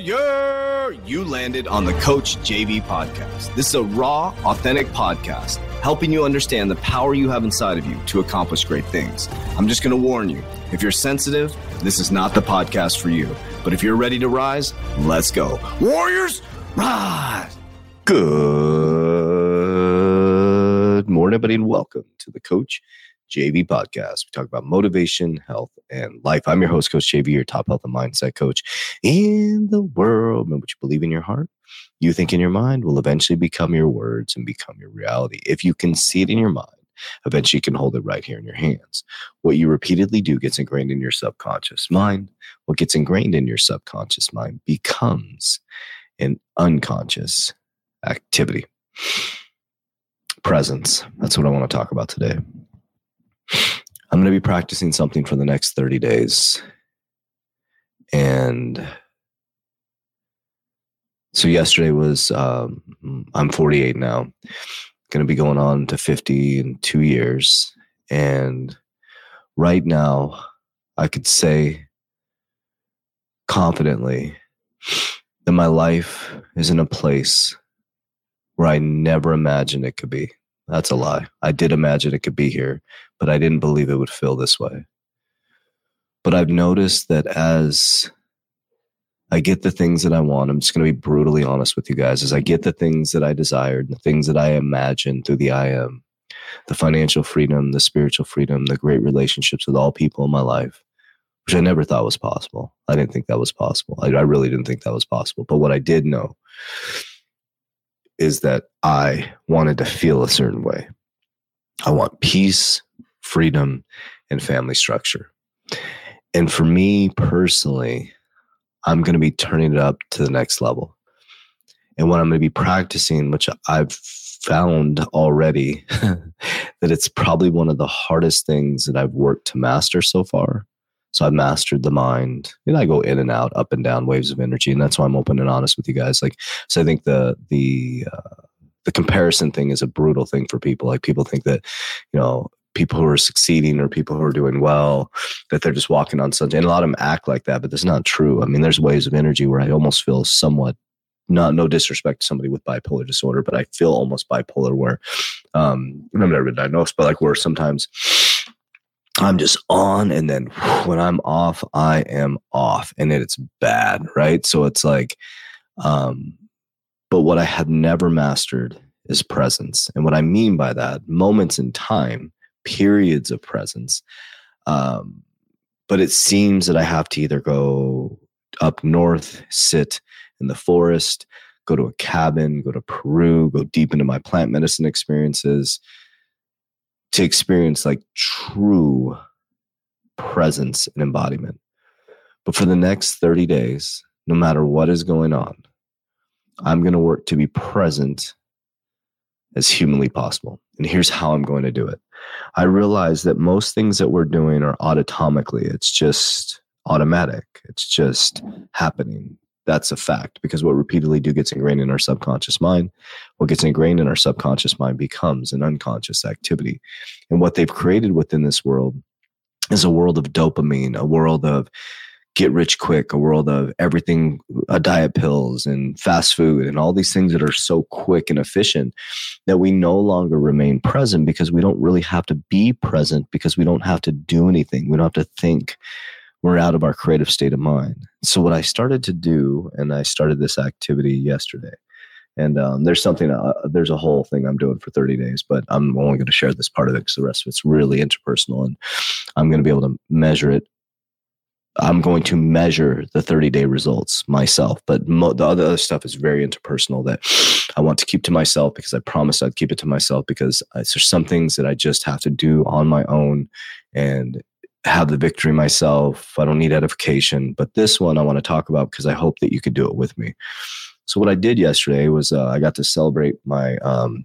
Warrior! You landed on the Coach JV podcast. This is a raw, authentic podcast helping you understand the power you have inside of you to accomplish great things. I'm just going to warn you, if you're sensitive, this is not the podcast for you. But if you're ready to rise, let's go. Warriors, rise! Good morning, everybody, and welcome to the Coach JV podcast. We talk about motivation, health, and life. I'm your host, Coach JV, your top health and mindset coach in the world. And what you believe in your heart, you think in your mind, will eventually become your words and become your reality. If you can see it in your mind, eventually you can hold it right here in your hands. What you repeatedly do gets ingrained in your subconscious mind. What gets ingrained in your subconscious mind becomes an unconscious activity. Presence. That's what I want to talk about today. I'm going to be practicing something for the next 30 days. And so yesterday was, I'm 48 now, going to be going on to 50 in 2 years. And right now, I could say confidently that my life is in a place where I never imagined it could be. That's a lie. I did imagine it could be here, but I didn't believe it would feel this way. But I've noticed that as I get the things that I want, I'm just going to be brutally honest with you guys, as I get the things that I desired, the things that I imagined through the I am, the financial freedom, the spiritual freedom, the great relationships with all people in my life, which I never thought was possible. I didn't think that was possible. I really didn't think that was possible. But what I did know is that I wanted to feel a certain way. I want peace, freedom, and family structure. And for me personally, I'm going to be turning it up to the next level. And what I'm going to be practicing, which I've found already, that it's probably one of the hardest things that I've worked to master so far. So I've mastered the mind, and I go in and out, up and down waves of energy. And that's why I'm open and honest with you guys. So I think the comparison thing is a brutal thing for people. Like, people think that, people who are succeeding or people who are doing well, that they're just walking on sunshine. And a lot of them act like that, but that's not true. I mean, there's waves of energy where I almost feel somewhat, no disrespect to somebody with bipolar disorder, but I feel almost bipolar where, I've never been diagnosed, but where sometimes I'm just on, and then when I'm off, I am off, and it's bad, right? So it's like, but what I have never mastered is presence. And what I mean by that, moments in time, periods of presence. But it seems that I have to either go up north, sit in the forest, go to a cabin, go to Peru, go deep into my plant medicine experiences, to experience like true presence and embodiment. But for the next 30 days, no matter what is going on, I'm going to work to be present as humanly possible. And here's how I'm going to do it. I realize that most things that we're doing are automatically. It's just automatic. It's just happening. That's a fact, because what repeatedly do gets ingrained in our subconscious mind. What gets ingrained in our subconscious mind becomes an unconscious activity. And what they've created within this world is a world of dopamine, a world of get rich quick, a world of everything, diet pills and fast food and all these things that are so quick and efficient that we no longer remain present, because we don't really have to be present, because we don't have to do anything. We don't have to think. We're out of our creative state of mind. So what I started to do, and I started this activity yesterday, and there's a whole thing I'm doing for 30 days, but I'm only going to share this part of it because the rest of it's really interpersonal, and I'm going to be able to measure it. I'm going to measure the 30-day results myself, but the other stuff is very interpersonal that I want to keep to myself, because I promised I'd keep it to myself, because there's some things that I just have to do on my own and have the victory myself. I don't need edification, but this one I want to talk about because I hope that you could do it with me. So what I did yesterday was I got to celebrate my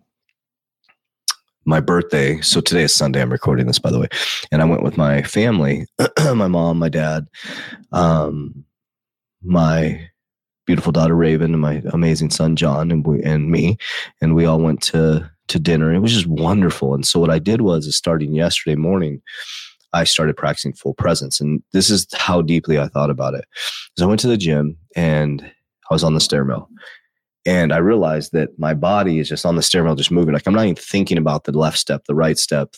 my birthday. So today is Sunday. I'm recording this, by the way. And I went with my family, my mom, my dad, my beautiful daughter, Raven, and my amazing son, John, and me. And we all went to dinner. It was just wonderful. And so what I did was, starting yesterday morning, I started practicing full presence. And this is how deeply I thought about it. So I went to the gym, and I was on the stairmill. And I realized that my body is just on the stairmill, just moving. Like I'm not even thinking about the left step, the right step,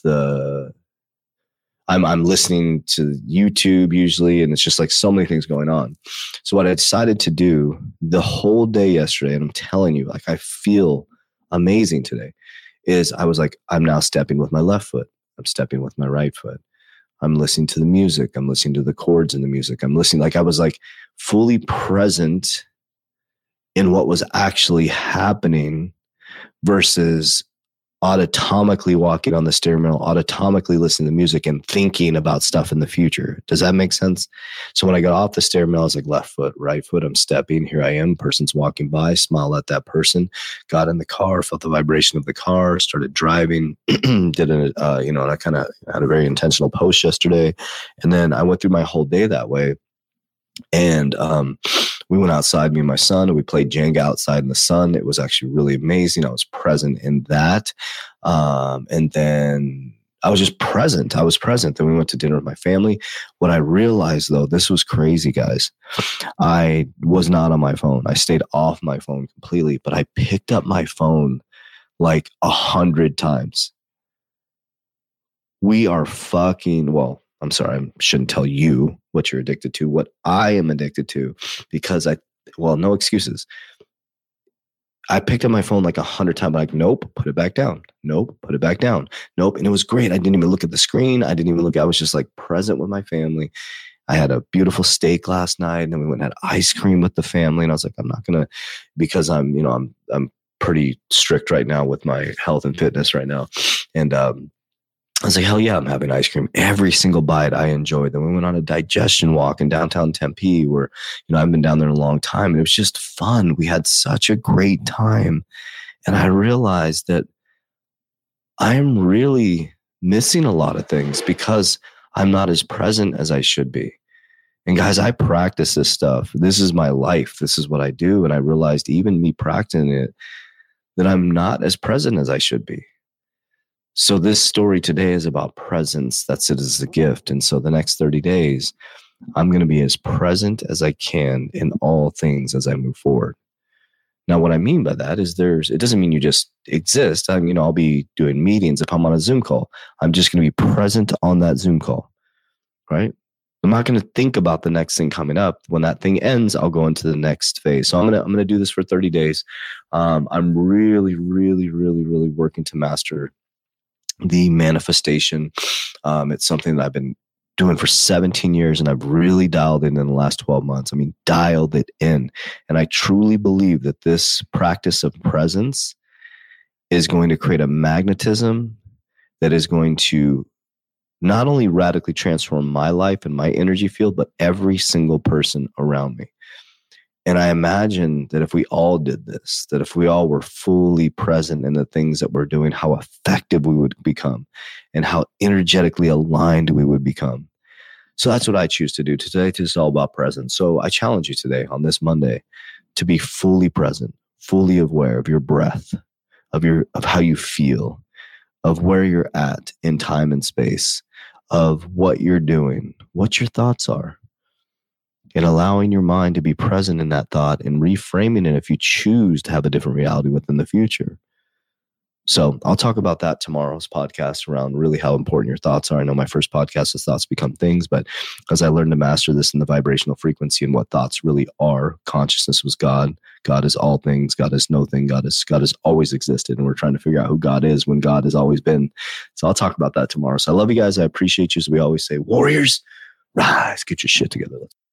I'm listening to YouTube usually, and it's just like so many things going on. So what I decided to do the whole day yesterday, and I'm telling you, like I feel amazing today, is I was like, I'm now stepping with my left foot. I'm stepping with my right foot. I'm listening to the music. I'm listening to the chords in the music. I'm listening, like I was like fully present in what was actually happening versus automatically walking on the steering wheel, automatically listening to music and thinking about stuff in the future. Does that make sense? So when I got off the steering wheel, I was like left foot, right foot, I'm stepping, here I am, person's walking by, smile at that person, got in the car, felt the vibration of the car, started driving, did and I kind of had a very intentional post yesterday. And then I went through my whole day that way. And we went outside, me and my son, and we played Jenga outside in the sun. It was actually really amazing. I was present in that. And then I was just present. I was present. Then we went to dinner with my family. What I realized, though, this was crazy, guys. I was not on my phone. I stayed off my phone completely, but I picked up my phone like 100 times. We are I'm sorry, I shouldn't tell you what you're addicted to, what I am addicted to, because no excuses. I picked up my phone like 100 times, like, nope, put it back down. Nope, put it back down. Nope. And it was great. I didn't even look at the screen. I was just like present with my family. I had a beautiful steak last night, and then we went and had ice cream with the family. And I was like, I'm not going to, because I'm pretty strict right now with my health and fitness right now. And, I was like, hell yeah, I'm having ice cream. Every single bite I enjoyed. Then we went on a digestion walk in downtown Tempe where, I've been down there in a long time. And it was just fun. We had such a great time. And I realized that I'm really missing a lot of things because I'm not as present as I should be. And guys, I practice this stuff. This is my life. This is what I do. And I realized even me practicing it, that I'm not as present as I should be. So this story today is about presence. That's it as a gift. And so the next 30 days, I'm going to be as present as I can in all things as I move forward. Now, what I mean by that is it doesn't mean you just exist. I'll be doing meetings. If I'm on a Zoom call, I'm just going to be present on that Zoom call, right? I'm not going to think about the next thing coming up. When that thing ends, I'll go into the next phase. So I'm going to do this for 30 days. I'm really, really, really, really working to master the manifestation. It's something that I've been doing for 17 years, and I've really dialed in the last 12 months. Dialed it in. And I truly believe that this practice of presence is going to create a magnetism that is going to not only radically transform my life and my energy field, but every single person around me. And I imagine that if we all did this, that if we all were fully present in the things that we're doing, how effective we would become and how energetically aligned we would become. So that's what I choose to do today. This is all about presence. So I challenge you today on this Monday to be fully present, fully aware of your breath, of how you feel, of where you're at in time and space, of what you're doing, what your thoughts are. And allowing your mind to be present in that thought and reframing it if you choose to have a different reality within the future. So I'll talk about that tomorrow's podcast around really how important your thoughts are. I know my first podcast is Thoughts Become Things, but as I learned to master this in the vibrational frequency and what thoughts really are, consciousness was God. God is all things. God is no thing. God has always existed. And we're trying to figure out who God is when God has always been. So I'll talk about that tomorrow. So I love you guys. I appreciate you. As we always say, warriors, rise, get your shit together.